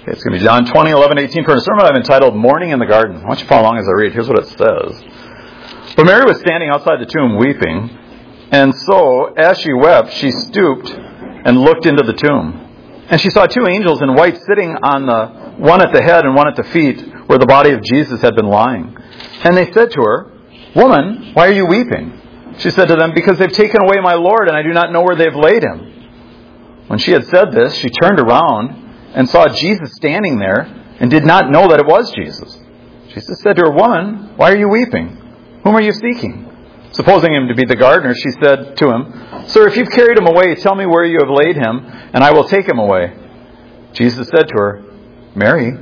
It's going to be John 20, 11, 18 for a sermon I've entitled Morning in the Garden. I want you to follow along as I read. Here's what it says. But Mary was standing outside the tomb weeping, and so as she wept, she stooped and looked into the tomb. And she saw two angels in white sitting on the one at the head and one at the feet where the body of Jesus had been lying. And they said to her, "Woman, why are you weeping?" She said to them, "Because they've taken away my Lord, and I do not know where they've laid him." When she had said this, she turned around and saw Jesus standing there, and did not know that it was Jesus. Jesus said to her, "Woman, why are you weeping? Whom are you seeking?" Supposing him to be the gardener, she said to him, "Sir, if you've carried him away, tell me where you have laid him, and I will take him away." Jesus said to her, "Mary."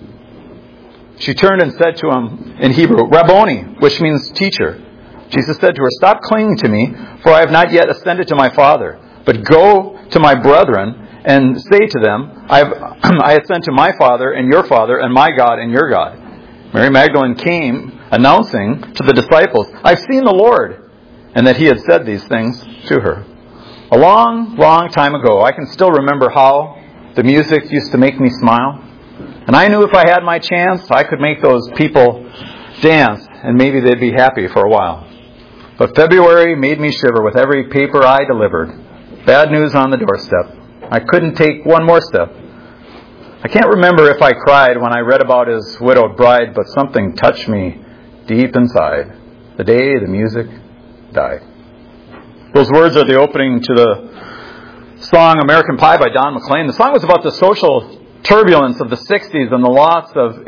She turned and said to him in Hebrew, "Rabboni," which means teacher. Jesus said to her, "Stop clinging to me, for I have not yet ascended to my Father. But go to my brethren and say to them, I ascend to my Father and your Father, and my God and your God." Mary Magdalene came, announcing to the disciples, "I've seen the Lord," and that he had said these things to her. A long, long time ago, I can still remember how the music used to make me smile. And I knew if I had my chance, I could make those people dance, and maybe they'd be happy for a while. But February made me shiver with every paper I delivered. Bad news on the doorstep. I couldn't take one more step. I can't remember if I cried when I read about his widowed bride, but something touched me deep inside the day the music died. Those words are the opening to the song American Pie by Don McLean. The song was about the social turbulence of the 60s and the loss of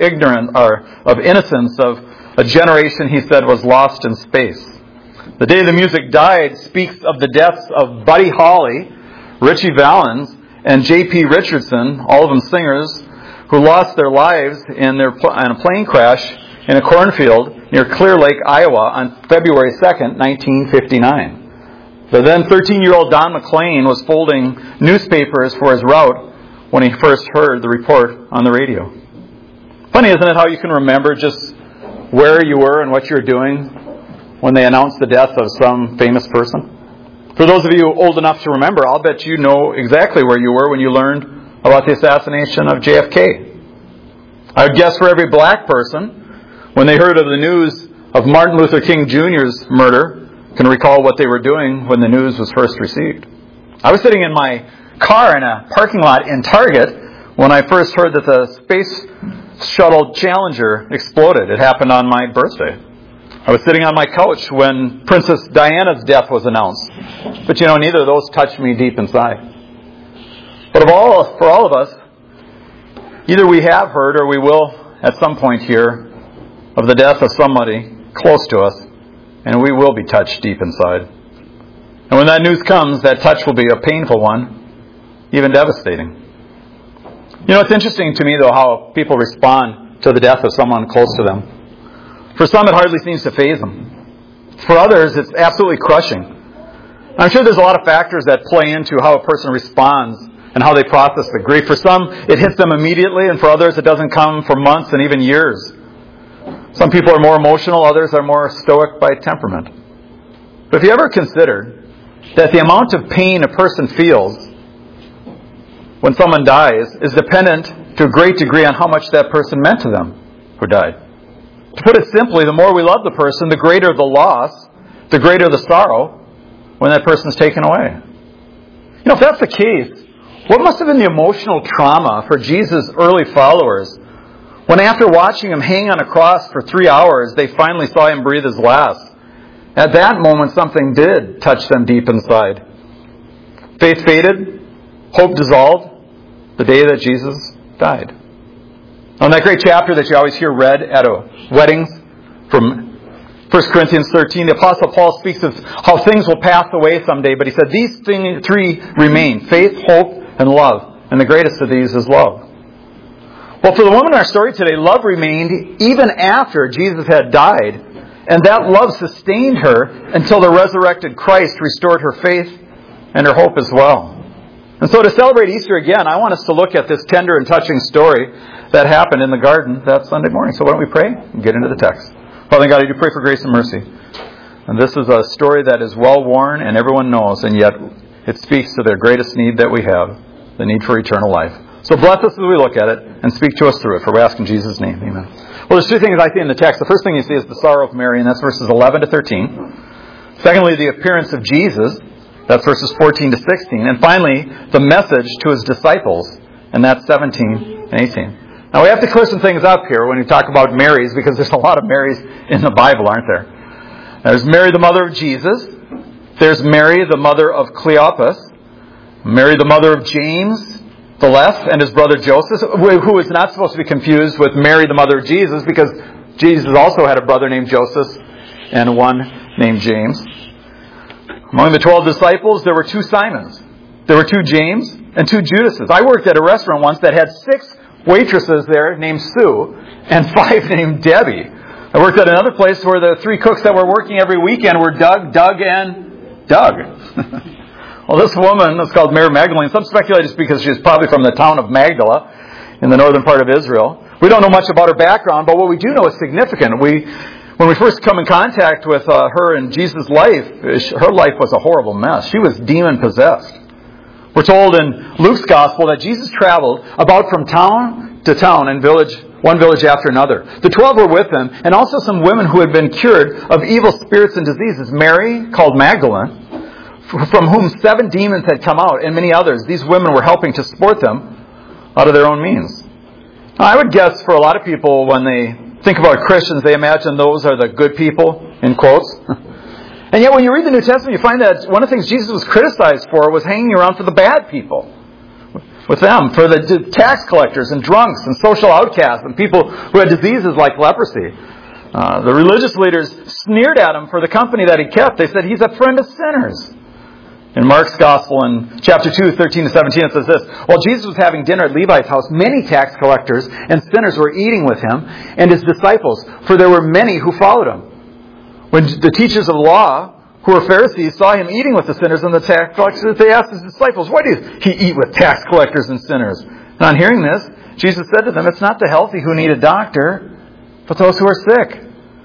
innocence of a generation he said was lost in space. The day the music died speaks of the deaths of Buddy Holly, Ritchie Valens, and J.P. Richardson, all of them singers, who lost their lives in a plane crash in a cornfield near Clear Lake, Iowa on February 2nd, 1959. The then 13-year-old Don McLean was folding newspapers for his route when he first heard the report on the radio. Funny, isn't it, how you can remember just where you were and what you were doing when they announced the death of some famous person? For those of you old enough to remember, I'll bet you know exactly where you were when you learned about the assassination of JFK. I would guess for every black person, when they heard of the news of Martin Luther King Jr.'s murder, can recall what they were doing when the news was first received. I was sitting in my car in a parking lot in Target when I first heard that the Space Shuttle Challenger exploded. It happened on my birthday. I was sitting on my couch when Princess Diana's death was announced. But neither of those touched me deep inside. But for all of us, either we have heard or we will at some point hear of the death of somebody close to us, and we will be touched deep inside. And when that news comes, that touch will be a painful one, even devastating. It's interesting to me, though, how people respond to the death of someone close to them. For some, it hardly seems to faze them. For others, it's absolutely crushing. I'm sure there's a lot of factors that play into how a person responds and how they process the grief. For some, it hits them immediately, and for others, it doesn't come for months and even years. Some people are more emotional, others are more stoic by temperament. But have you ever considered that the amount of pain a person feels when someone dies is dependent to a great degree on how much that person meant to them who died? To put it simply, the more we love the person, the greater the loss, the greater the sorrow when that person is taken away. If that's the case, what must have been the emotional trauma for Jesus' early followers when after watching him hang on a cross for 3 hours, they finally saw him breathe his last? At that moment, something did touch them deep inside. Faith faded, hope dissolved, the day that Jesus died. On that great chapter that you always hear read at weddings from 1 Corinthians 13, the Apostle Paul speaks of how things will pass away someday, but he said these three remain: faith, hope, and love. And the greatest of these is love. Well, for the woman in our story today, love remained even after Jesus had died, and that love sustained her until the resurrected Christ restored her faith and her hope as well. And so to celebrate Easter again, I want us to look at this tender and touching story that happened in the garden that Sunday morning. So why don't we pray and get into the text. Father God, I do pray for grace and mercy. And this is a story that is well worn and everyone knows, and yet it speaks to the greatest need that we have, the need for eternal life. So bless us as we look at it and speak to us through it, for we ask in Jesus' name. Amen. Well, there's two things I see in the text. The first thing you see is the sorrow of Mary, and that's verses 11 to 13. Secondly, the appearance of Jesus. That's verses 14 to 16. And finally, the message to his disciples, and that's 17 and 18. Now, we have to clear some things up here when we talk about Marys, because there's a lot of Marys in the Bible, aren't there? There's Mary, the mother of Jesus. There's Mary, the mother of Cleopas. Mary, the mother of James, the Less, and his brother Joseph, who is not supposed to be confused with Mary, the mother of Jesus, because Jesus also had a brother named Joseph and one named James. Among the 12 disciples, there were 2 Simons. There were 2 James and 2 Judases. I worked at a restaurant once that had 6 waitresses there named Sue and 5 named Debbie. I worked at another place where the 3 cooks that were working every weekend were Doug, and Doug. Well, this woman is called Mary Magdalene. Some speculate it's because she's probably from the town of Magdala in the northern part of Israel. We don't know much about her background, but what we do know is significant. When we first come in contact with her in Jesus' life, her life was a horrible mess. She was demon-possessed. We're told in Luke's Gospel that Jesus traveled about from town to town and one village after another. The 12 were with him, and also some women who had been cured of evil spirits and diseases. Mary, called Magdalene, from whom 7 demons had come out, and many others. These women were helping to support them out of their own means. Now, I would guess for a lot of people, when they think about Christians, they imagine those are the good people, in quotes. And yet when you read the New Testament, you find that one of the things Jesus was criticized for was hanging around for the bad people. With them, for the tax collectors and drunks and social outcasts and people who had diseases like leprosy. The religious leaders sneered at him for the company that he kept. They said, he's a friend of sinners. In Mark's Gospel, in chapter 2, 13 to 17, it says this: While Jesus was having dinner at Levi's house, many tax collectors and sinners were eating with him and his disciples, for there were many who followed him. When the teachers of the law, who were Pharisees, saw him eating with the sinners and the tax collectors, they asked his disciples, why does he eat with tax collectors and sinners? And on hearing this, Jesus said to them, it's not the healthy who need a doctor, but those who are sick.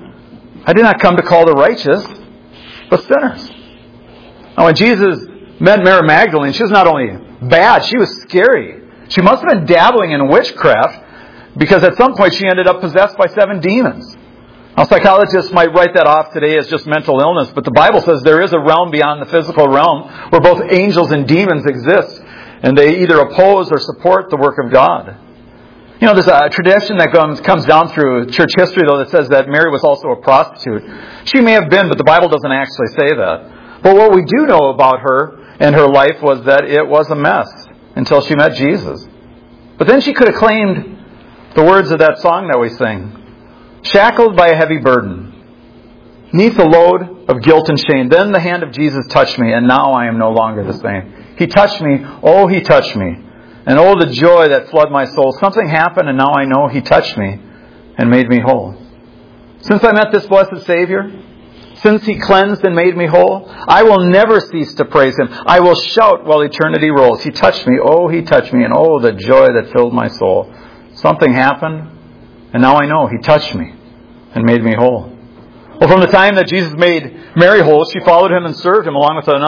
I did not come to call the righteous, but sinners. Now, when Jesus met Mary Magdalene, she was not only bad, she was scary. She must have been dabbling in witchcraft, because at some point she ended up possessed by 7 demons. Now, psychologists might write that off today as just mental illness, but the Bible says there is a realm beyond the physical realm where both angels and demons exist, and they either oppose or support the work of God. You know, there's a tradition that comes down through church history, though, that says that Mary was also a prostitute. She may have been, but the Bible doesn't actually say that. But what we do know about her and her life was that it was a mess until she met Jesus. But then she could have claimed the words of that song that we sing. Shackled by a heavy burden, 'neath a load of guilt and shame, then the hand of Jesus touched me, and now I am no longer the same. He touched me, oh, he touched me, and oh, the joy that flooded my soul. Something happened, and now I know he touched me and made me whole. Since I met this blessed Savior, since he cleansed and made me whole, I will never cease to praise him. I will shout while eternity rolls. He touched me, oh, he touched me, and oh, the joy that filled my soul. Something happened, and now I know he touched me and made me whole. Well, from the time that Jesus made Mary whole, she followed him and served him along with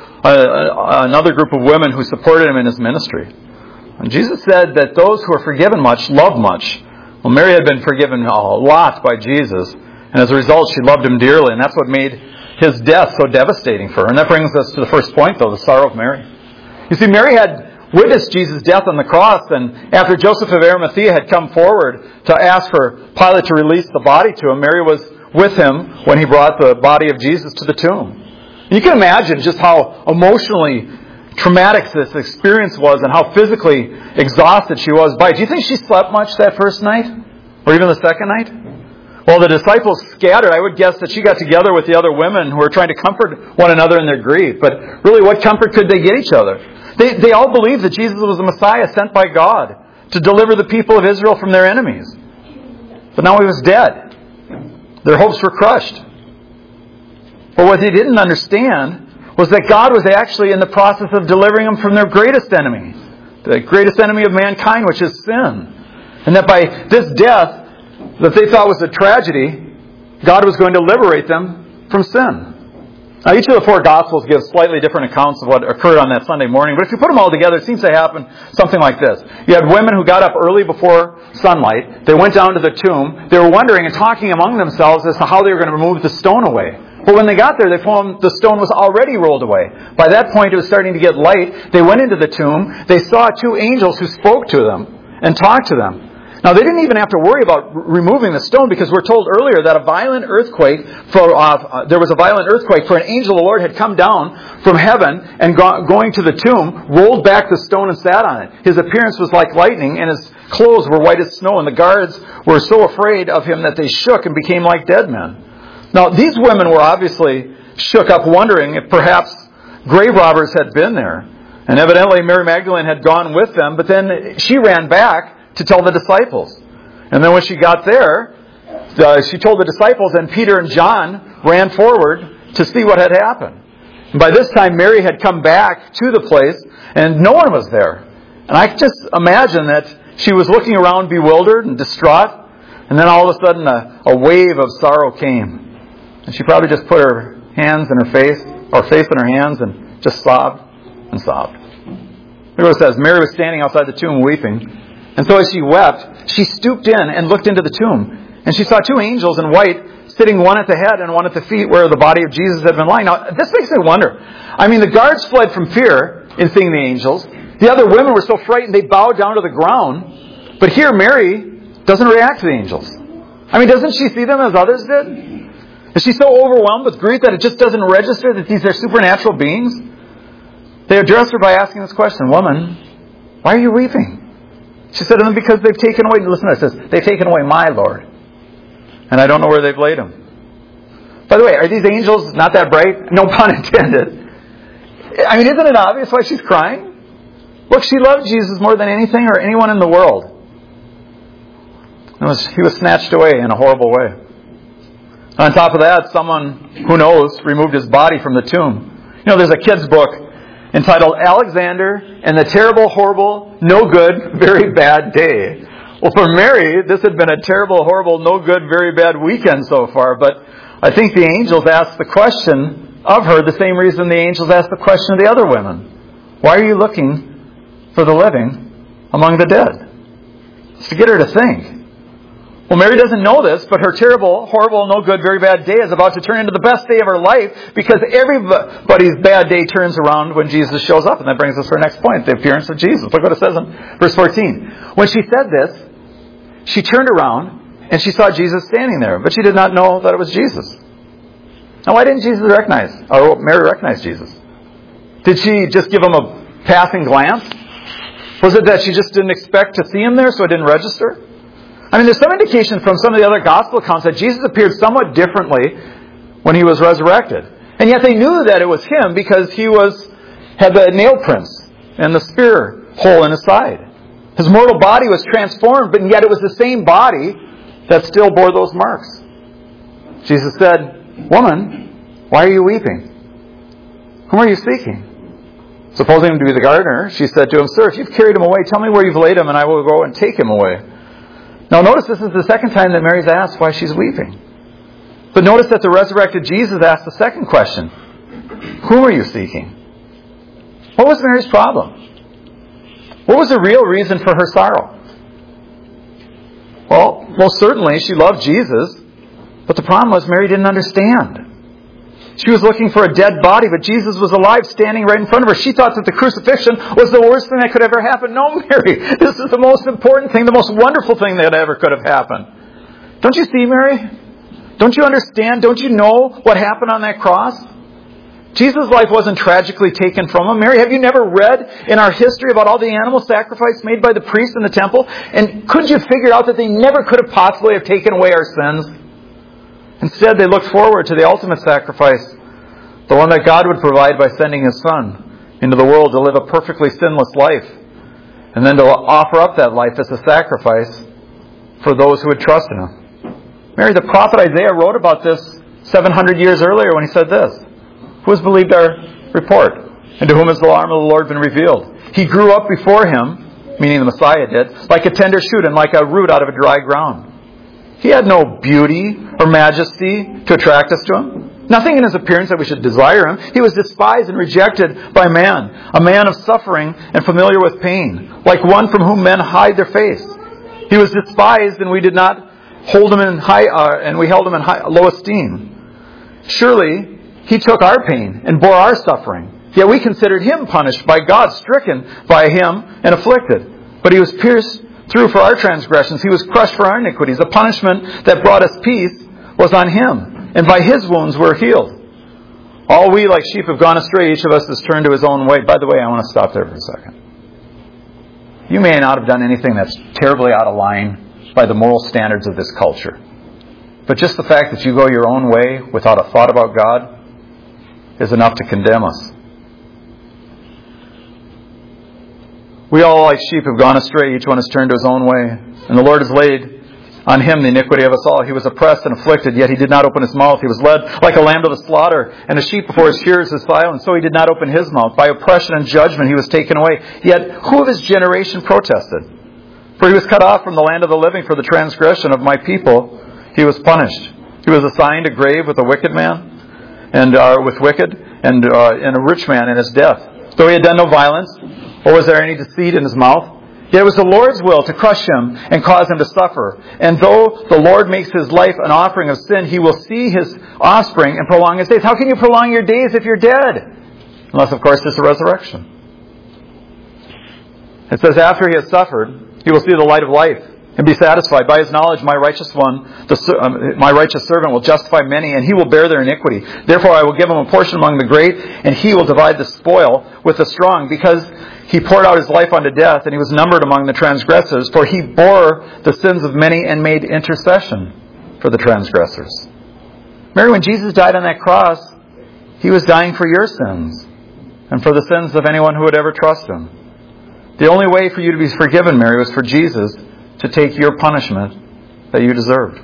another group of women who supported him in his ministry. And Jesus said that those who are forgiven much love much. Well, Mary had been forgiven a lot by Jesus, and as a result, she loved him dearly, and that's what made his death so devastating for her. And that brings us to the first point, though, the sorrow of Mary. You see, Mary had witnessed Jesus' death on the cross, and after Joseph of Arimathea had come forward to ask for Pilate to release the body to him, Mary was with him when he brought the body of Jesus to the tomb. And you can imagine just how emotionally traumatic this experience was and how physically exhausted she was by it. Do you think she slept much that first night? Or even the second night? Well, the disciples scattered. I would guess that she got together with the other women who were trying to comfort one another in their grief. But really, what comfort could they get each other? They all believed that Jesus was the Messiah sent by God to deliver the people of Israel from their enemies. But now he was dead. Their hopes were crushed. But what they didn't understand was that God was actually in the process of delivering them from their greatest enemy. The greatest enemy of mankind, which is sin. And that by this death that they thought was a tragedy, God was going to liberate them from sin. Now, each of the four Gospels gives slightly different accounts of what occurred on that Sunday morning, but if you put them all together, it seems to happen something like this. You had women who got up early before sunlight. They went down to the tomb. They were wondering and talking among themselves as to how they were going to remove the stone away. But when they got there, they found the stone was already rolled away. By that point, it was starting to get light. They went into the tomb. They saw two angels who spoke to them and talked to them. Now, they didn't even have to worry about removing the stone because we're told earlier that there was a violent earthquake for an angel of the Lord had come down from heaven and going to the tomb, rolled back the stone and sat on it. His appearance was like lightning and his clothes were white as snow, and the guards were so afraid of him that they shook and became like dead men. Now, these women were obviously shook up, wondering if perhaps grave robbers had been there. And evidently Mary Magdalene had gone with them, but then she ran back to tell the disciples. And then when she got there, she told the disciples, and Peter and John ran forward to see what had happened. And by this time, Mary had come back to the place, and no one was there. And I just imagine that she was looking around bewildered and distraught, and then all of a sudden a wave of sorrow came. And she probably just put her hands in her face, or face in her hands, and just sobbed and sobbed. Look what it says. Mary was standing outside the tomb weeping. And so as she wept, she stooped in and looked into the tomb. And she saw two angels in white sitting, one at the head and one at the feet where the body of Jesus had been lying. Now, this makes me wonder. I mean, the guards fled from fear in seeing the angels. The other women were so frightened they bowed down to the ground. But here Mary doesn't react to the angels. I mean, doesn't she see them as others did? Is she so overwhelmed with grief that it just doesn't register that these are supernatural beings? They addressed her by asking this question, "Woman, why are you weeping?" She said to them, "Because they've taken away," listen to this, "they've taken away my Lord, and I don't know where they've laid him." By the way, are these angels not that bright? No pun intended. I mean, isn't it obvious why she's crying? Look, she loved Jesus more than anything or anyone in the world. He was snatched away in a horrible way. On top of that, someone, who knows, removed his body from the tomb. You know, there's a kid's book entitled Alexander and the Terrible, Horrible, No Good, Very Bad Day. Well, for Mary, this had been a terrible, horrible, no good, very bad weekend so far. But I think the angels asked the question of her the same reason the angels asked the question of the other women. Why are you looking for the living among the dead? It's to get her to think. Well, Mary doesn't know this, but her terrible, horrible, no good, very bad day is about to turn into the best day of her life because everybody's bad day turns around when Jesus shows up. And that brings us to our next point, the appearance of Jesus. Look what it says in verse 14. When she said this, she turned around and she saw Jesus standing there, but she did not know that it was Jesus. Now, why didn't Mary recognize Jesus? Did she just give him a passing glance? Was it that she just didn't expect to see him there, so it didn't register? I mean, there's some indication from some of the other gospel accounts that Jesus appeared somewhat differently when he was resurrected. And yet they knew that it was him because he had the nail prints and the spear hole in his side. His mortal body was transformed, but yet it was the same body that still bore those marks. Jesus said, "Woman, why are you weeping? Whom are you seeking?" Supposing him to be the gardener, she said to him, "Sir, if you've carried him away, tell me where you've laid him, and I will go and take him away." Now notice this is the second time that Mary's asked why she's weeping. But notice that the resurrected Jesus asked the second question. Whom are you seeking? What was Mary's problem? What was the real reason for her sorrow? Well, most certainly she loved Jesus, but the problem was Mary didn't understand. She was looking for a dead body, but Jesus was alive, standing right in front of her. She thought that the crucifixion was the worst thing that could ever happen. No, Mary, this is the most important thing, the most wonderful thing that ever could have happened. Don't you see, Mary? Don't you understand? Don't you know what happened on that cross? Jesus' life wasn't tragically taken from him. Mary, have you never read in our history about all the animal sacrifice made by the priests in the temple? And couldn't you figure out that they never could have possibly have taken away our sins? Instead, they looked forward to the ultimate sacrifice, the one that God would provide by sending His Son into the world to live a perfectly sinless life, and then to offer up that life as a sacrifice for those who would trust in Him. Mary, the prophet Isaiah wrote about this 700 years earlier when he said this, "Who has believed our report? And to whom has the arm of the Lord been revealed? He grew up before Him," meaning the Messiah did, "like a tender shoot and like a root out of a dry ground." He had no beauty or majesty to attract us to Him. Nothing in his appearance that we should desire him. He was despised and rejected by man, a man of suffering and familiar with pain, like one from whom men hide their face. He was despised, and we did not hold him in we held him in low esteem. Surely he took our pain and bore our suffering. Yet we considered him punished by God, stricken by him and afflicted. But he was pierced through for our transgressions. He was crushed for our iniquities. The punishment that brought us peace was on him, and by his wounds we're healed. All we like sheep have gone astray. Each of us has turned to his own way. By the way, I want to stop there for a second. You may not have done anything that's terribly out of line by the moral standards of this culture. But just the fact that you go your own way without a thought about God is enough to condemn us. We all like sheep have gone astray. Each one has turned to his own way. And the Lord has laid on him the iniquity of us all. He was oppressed and afflicted, yet he did not open his mouth. He was led like a lamb to the slaughter, and a sheep before his shearers is silent. So he did not open his mouth. By oppression and judgment he was taken away. Yet who of his generation protested? For he was cut off from the land of the living. For the transgression of my people he was punished. He was assigned a grave with a wicked man, and a rich man in his death. Though he had done no violence, or was there any deceit in his mouth? Yet it was the Lord's will to crush him and cause him to suffer. And though the Lord makes his life an offering of sin, he will see his offspring and prolong his days. How can you prolong your days if you're dead? Unless, of course, there's a resurrection. It says, after he has suffered, he will see the light of life and be satisfied. By his knowledge, my righteous servant will justify many, and he will bear their iniquity. Therefore I will give him a portion among the great, and he will divide the spoil with the strong, because he poured out his life unto death, and he was numbered among the transgressors. For he bore the sins of many and made intercession for the transgressors. Mary, when Jesus died on that cross, he was dying for your sins and for the sins of anyone who would ever trust him. The only way for you to be forgiven, Mary, was for Jesus to take your punishment that you deserved.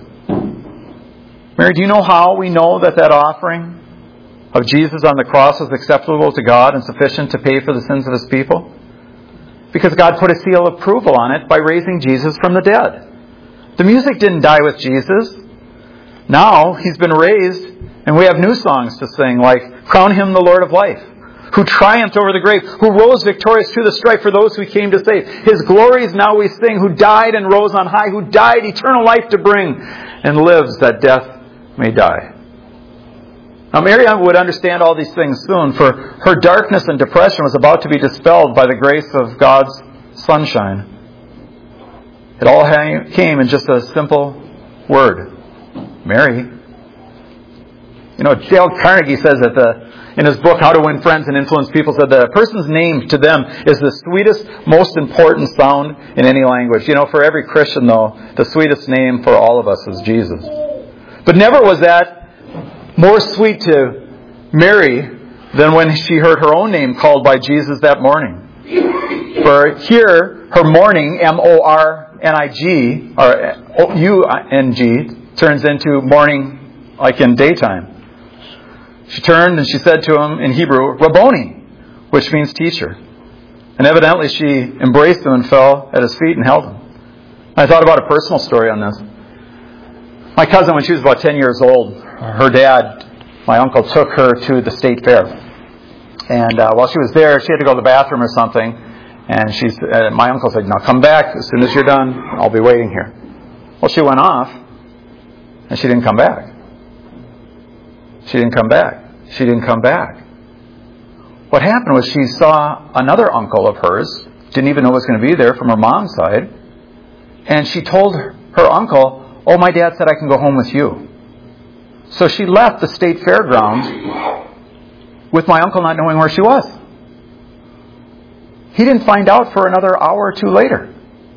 Mary, do you know how we know that offering of Jesus on the cross was acceptable to God and sufficient to pay for the sins of his people? Because God put a seal of approval on it by raising Jesus from the dead. The music didn't die with Jesus. Now he's been raised, and we have new songs to sing, like Crown Him the Lord of Life, who triumphed over the grave, who rose victorious to the strife for those who came to save. His glories now we sing, who died and rose on high, who died eternal life to bring, and lives that death may die. Now Mary would understand all these things soon, for her darkness and depression was about to be dispelled by the grace of God's sunshine. It all came in just a simple word. Mary. You know, Dale Carnegie says that in his book, How to Win Friends and Influence People, said that a person's name to them is the sweetest, most important sound in any language. You know, for every Christian, though, the sweetest name for all of us is Jesus. But never was that more sweet to Mary than when she heard her own name called by Jesus that morning. For here, her morning, M-O-R-N-I-G, or U-N-G, turns into morning like in daytime. She turned and she said to him in Hebrew, Rabboni, which means teacher. And evidently she embraced him and fell at his feet and held him. I thought about a personal story on this. My cousin, when she was about 10 years old, her dad, my uncle, took her to the state fair. And while she was there, she had to go to the bathroom or something. And my uncle said, now come back as soon as you're done. I'll be waiting here. Well, she went off, and she didn't come back. She didn't come back. She didn't come back. What happened was she saw another uncle of hers, didn't even know was going to be there from her mom's side, and she told her uncle, oh, my dad said I can go home with you. So she left the state fairgrounds with my uncle not knowing where she was. He didn't find out for another hour or two later.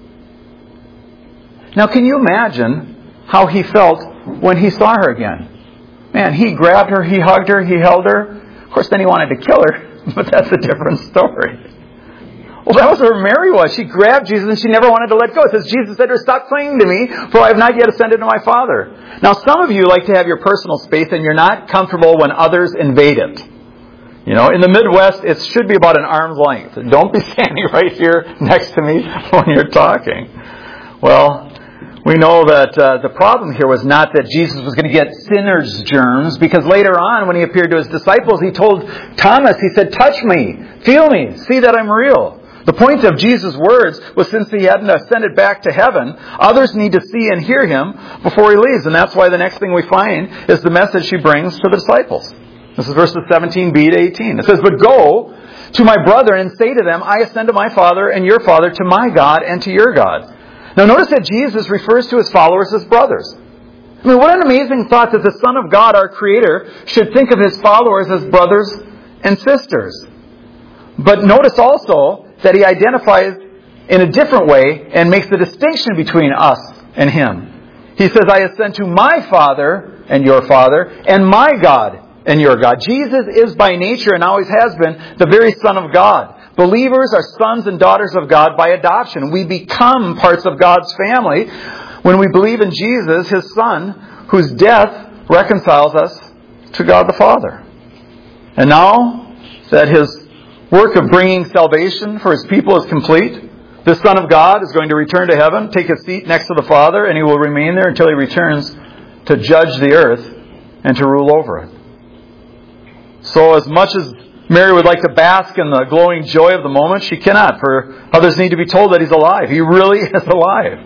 Now, can you imagine how he felt when he saw her again? Man, he grabbed her, he hugged her, he held her. Of course, then he wanted to kill her, but that's a different story. Well, that was where Mary was. She grabbed Jesus and she never wanted to let go. It says, Jesus said to her, stop clinging to me, for I have not yet ascended to my Father. Now, some of you like to have your personal space and you're not comfortable when others invade it. You know, in the Midwest, it should be about an arm's length. Don't be standing right here next to me when you're talking. Well, We know that the problem here was not that Jesus was going to get sinner's germs, because later on when he appeared to his disciples, he told Thomas, he said, touch me, feel me, see that I'm real. The point of Jesus' words was, since he hadn't ascended back to heaven, others need to see and hear him before he leaves. And that's why the next thing we find is the message he brings to the disciples. This is verses 17b to 18. It says, but go to my brethren and say to them, I ascend to my Father and your Father, to my God and to your God. Now notice that Jesus refers to his followers as brothers. I mean, what an amazing thought that the Son of God, our Creator, should think of his followers as brothers and sisters. But notice also that he identifies in a different way and makes the distinction between us and him. He says, I ascend to my Father and your Father, and my God and your God. Jesus is by nature, and always has been, the very Son of God. Believers are sons and daughters of God by adoption. We become parts of God's family when we believe in Jesus, his Son, whose death reconciles us to God the Father. And now that his work of bringing salvation for his people is complete, the Son of God is going to return to heaven, take his seat next to the Father, and he will remain there until he returns to judge the earth and to rule over it. So as much as Mary would like to bask in the glowing joy of the moment, she cannot, for others need to be told that he's alive. He really is alive.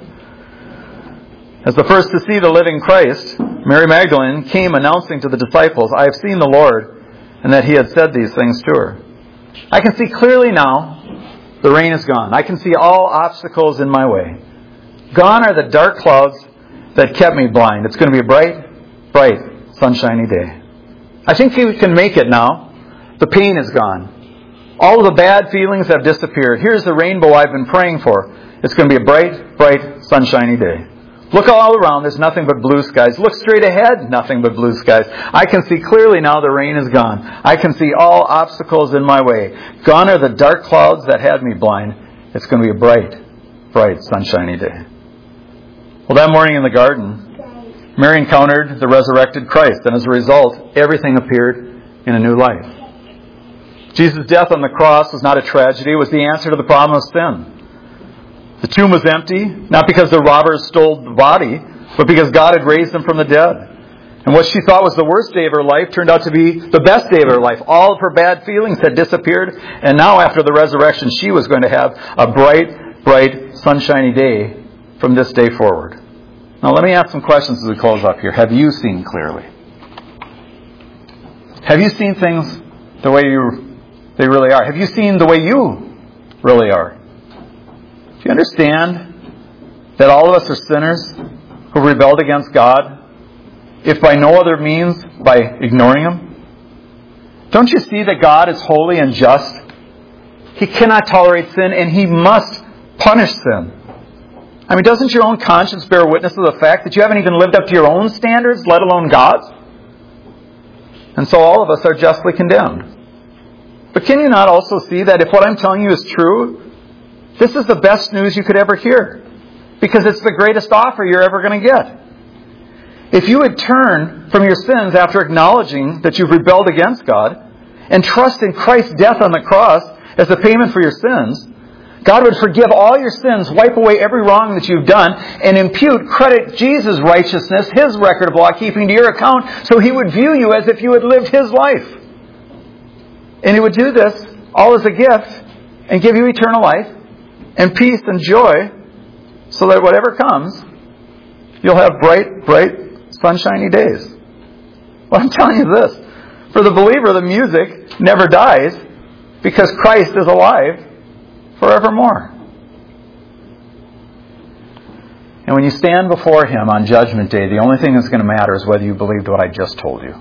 As the first to see the living Christ, Mary Magdalene came announcing to the disciples, I have seen the Lord, and that he had said these things to her. I can see clearly now, the rain is gone. I can see all obstacles in my way. Gone are the dark clouds that kept me blind. It's going to be a bright, bright, sunshiny day. I think we can make it now. The pain is gone. All of the bad feelings have disappeared. Here's the rainbow I've been praying for. It's going to be a bright, bright, sunshiny day. Look all around. There's nothing but blue skies. Look straight ahead. Nothing but blue skies. I can see clearly now the rain is gone. I can see all obstacles in my way. Gone are the dark clouds that had me blind. It's going to be a bright, bright, sunshiny day. Well, that morning in the garden, Mary encountered the resurrected Christ. And as a result, everything appeared in a new light. Jesus' death on the cross was not a tragedy. It was the answer to the problem of sin. The tomb was empty, not because the robbers stole the body, but because God had raised him from the dead. And what she thought was the worst day of her life turned out to be the best day of her life. All of her bad feelings had disappeared, and now after the resurrection, she was going to have a bright, bright, sunshiny day from this day forward. Now let me ask some questions as we close up here. Have you seen clearly? Have you seen things the way they really are? Have you seen the way you really are? Do you understand that all of us are sinners who rebelled against God, if by no other means by ignoring him? Don't you see that God is holy and just? He cannot tolerate sin, and he must punish sin. I mean, doesn't your own conscience bear witness to the fact that you haven't even lived up to your own standards, let alone God's? And so all of us are justly condemned. But can you not also see that if what I'm telling you is true, this is the best news you could ever hear? Because it's the greatest offer you're ever going to get. If you would turn from your sins after acknowledging that you've rebelled against God and trust in Christ's death on the cross as the payment for your sins, God would forgive all your sins, wipe away every wrong that you've done, and credit Jesus' righteousness, his record of law keeping to your account, so he would view you as if you had lived his life. And he would do this all as a gift and give you eternal life and peace and joy, so that whatever comes, you'll have bright, bright, sunshiny days. Well, I'm telling you this. For the believer, the music never dies because Christ is alive forevermore. And when you stand before him on Judgment Day, the only thing that's going to matter is whether you believed what I just told you.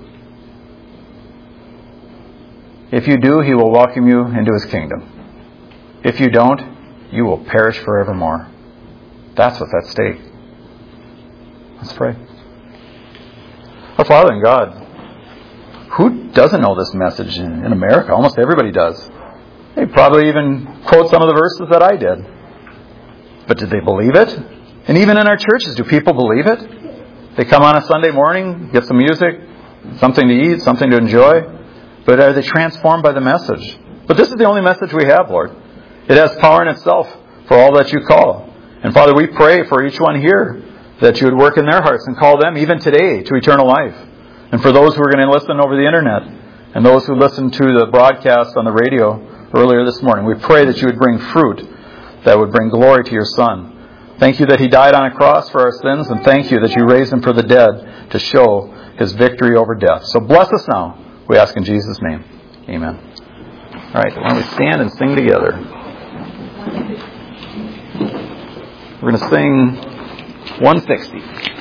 If you do, he will welcome you into his kingdom. If you don't, you will perish forevermore. That's what's at stake. Let's pray. Our Father in God, who doesn't know this message in America? Almost everybody does. They probably even quote some of the verses that I did. But did they believe it? And even in our churches, do people believe it? They come on a Sunday morning, get some music, something to eat, something to enjoy. But are they transformed by the message? But this is the only message we have, Lord. It has power in itself for all that you call. And Father, we pray for each one here that you would work in their hearts and call them even today to eternal life. And for those who are going to listen over the internet and those who listened to the broadcast on the radio earlier this morning, we pray that you would bring fruit that would bring glory to your Son. Thank you that He died on a cross for our sins, and thank you that you raised Him for the dead to show His victory over death. So bless us now, we ask in Jesus' name. Amen. All right, why don't we stand and sing together? We're going to sing 160.